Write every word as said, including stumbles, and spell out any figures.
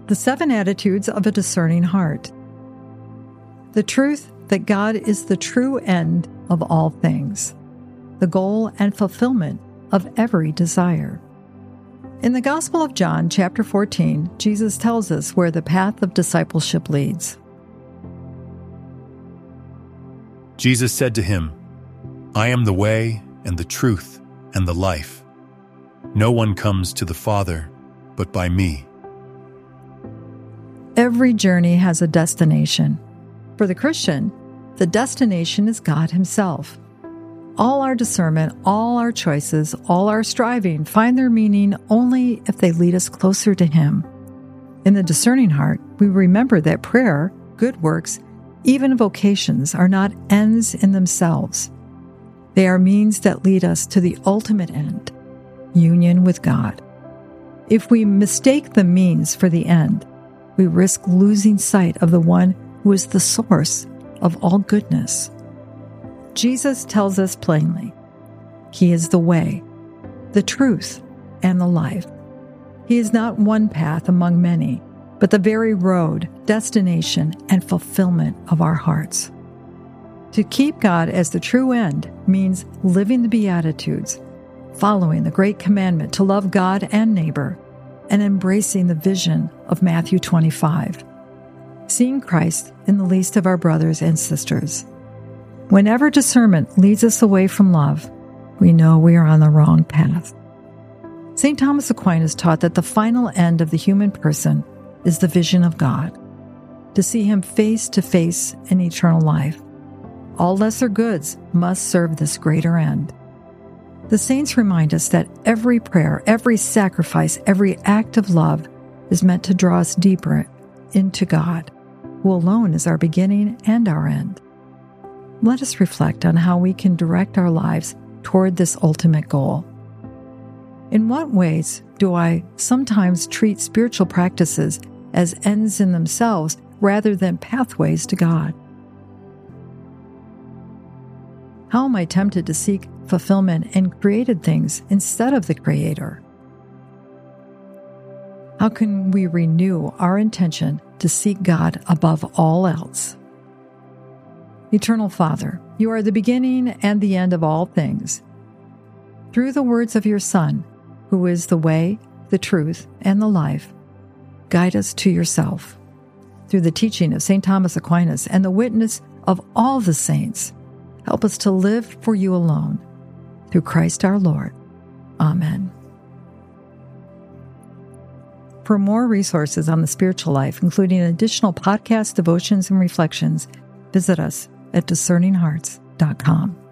The Seven Attitudes of a Discerning Heart. The truth that God is the true end of all things, the goal and fulfillment of every desire. In the Gospel of John, chapter fourteen, Jesus tells us where the path of discipleship leads. Jesus said to him, "I am the way and the truth and the life. No one comes to the Father but by me." Every journey has a destination. For the Christian, the destination is God Himself. All our discernment, all our choices, all our striving find their meaning only if they lead us closer to Him. In the discerning heart, we remember that prayer, good works, even vocations are not ends in themselves. They are means that lead us to the ultimate end, union with God. If we mistake the means for the end, we risk losing sight of the one who is the source of all goodness. Jesus tells us plainly, He is the way, the truth, and the life. He is not one path among many, but the very road, destination, and fulfillment of our hearts. To keep God as the true end means living the Beatitudes, following the great commandment to love God and neighbor, and embracing the vision of Matthew twenty-five, seeing Christ in the least of our brothers and sisters. Whenever discernment leads us away from love, we know we are on the wrong path. Saint Thomas Aquinas taught that the final end of the human person is the vision of God, to see Him face to face in eternal life. All lesser goods must serve this greater end. The saints remind us that every prayer, every sacrifice, every act of love is meant to draw us deeper into God, who alone is our beginning and our end. Let us reflect on how we can direct our lives toward this ultimate goal. In what ways do I sometimes treat spiritual practices as ends in themselves rather than pathways to God? How am I tempted to seek fulfillment in created things instead of the Creator? How can we renew our intention to seek God above all else? Eternal Father, You are the beginning and the end of all things. Through the words of Your Son, who is the way, the truth, and the life, guide us to Yourself. Through the teaching of Saint Thomas Aquinas and the witness of all the saints, help us to live for You alone. Through Christ our Lord. Amen. For more resources on the spiritual life, including additional podcasts, devotions, and reflections, visit us at discerning hearts dot com.